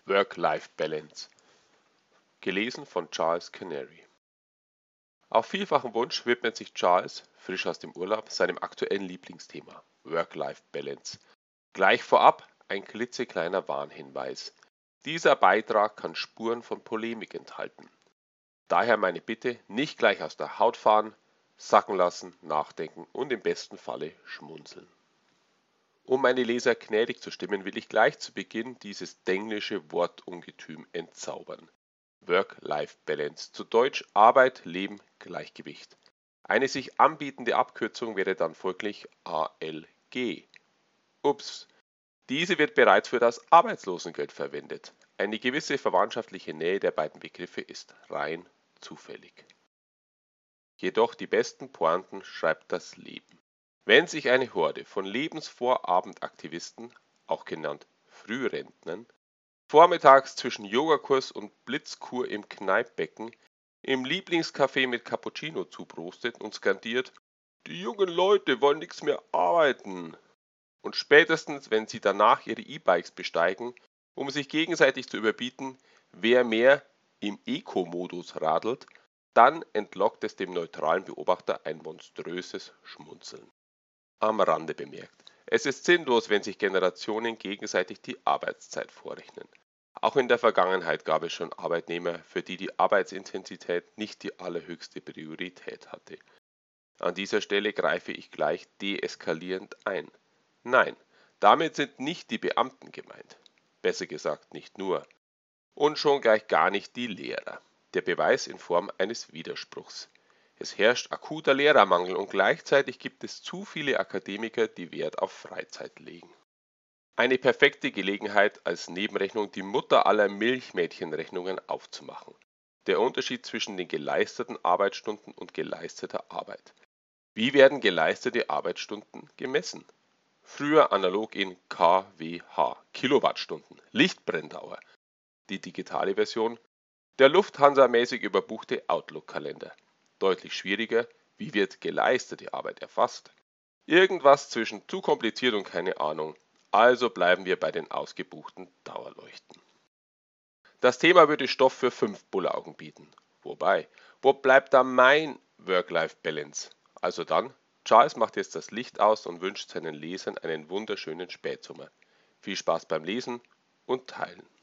Work-Life-Balance. Gelesen von Charles Canary. Auf vielfachen Wunsch widmet sich Charles, frisch aus dem Urlaub, seinem aktuellen Lieblingsthema, Work-Life-Balance. Gleich vorab ein klitzekleiner Warnhinweis. Dieser Beitrag kann Spuren von Polemik enthalten. Daher meine Bitte, nicht gleich aus der Haut fahren, sacken lassen, nachdenken und im besten Falle schmunzeln. Um meine Leser gnädig zu stimmen, will ich gleich zu Beginn dieses denglische Wortungetüm entzaubern. Work-Life-Balance, zu Deutsch Arbeit, Leben, Gleichgewicht. Eine sich anbietende Abkürzung wäre dann folglich ALG. Ups, diese wird bereits für das Arbeitslosengeld verwendet. Eine gewisse verwandtschaftliche Nähe der beiden Begriffe ist rein zufällig. Jedoch die besten Pointen schreibt das Leben. Wenn sich eine Horde von Lebensvorabendaktivisten, auch genannt Frührentnern, vormittags zwischen Yogakurs und Blitzkur im Kneippbecken im Lieblingscafé mit Cappuccino zuprostet und skandiert: „Die jungen Leute wollen nichts mehr arbeiten!" Und spätestens, wenn sie danach ihre E-Bikes besteigen, um sich gegenseitig zu überbieten, wer mehr im Eco-Modus radelt, dann entlockt es dem neutralen Beobachter ein monströses Schmunzeln. Am Rande bemerkt: Es ist sinnlos, wenn sich Generationen gegenseitig die Arbeitszeit vorrechnen. Auch in der Vergangenheit gab es schon Arbeitnehmer, für die die Arbeitsintensität nicht die allerhöchste Priorität hatte. An dieser Stelle greife ich gleich deeskalierend ein. Nein, damit sind nicht die Beamten gemeint. Besser gesagt nicht nur. Und schon gleich gar nicht die Lehrer. Der Beweis in Form eines Widerspruchs. Es herrscht akuter Lehrermangel und gleichzeitig gibt es zu viele Akademiker, die Wert auf Freizeit legen. Eine perfekte Gelegenheit, als Nebenrechnung die Mutter aller Milchmädchenrechnungen aufzumachen. Der Unterschied zwischen den geleisteten Arbeitsstunden und geleisteter Arbeit. Wie werden geleistete Arbeitsstunden gemessen? Früher analog in kWh, Kilowattstunden, Lichtbrenndauer. Die digitale Version: der Lufthansa-mäßig überbuchte Outlook-Kalender. Deutlich schwieriger: wie wird geleistete Arbeit erfasst? Irgendwas zwischen zu kompliziert und keine Ahnung. Also bleiben wir bei den ausgebuchten Dauerleuchten. Das Thema würde Stoff für 5 Bullaugen bieten. Wobei, wo bleibt da mein Work-Life-Balance? Also dann, Charles macht jetzt das Licht aus und wünscht seinen Lesern einen wunderschönen Spätsommer. Viel Spaß beim Lesen und Teilen.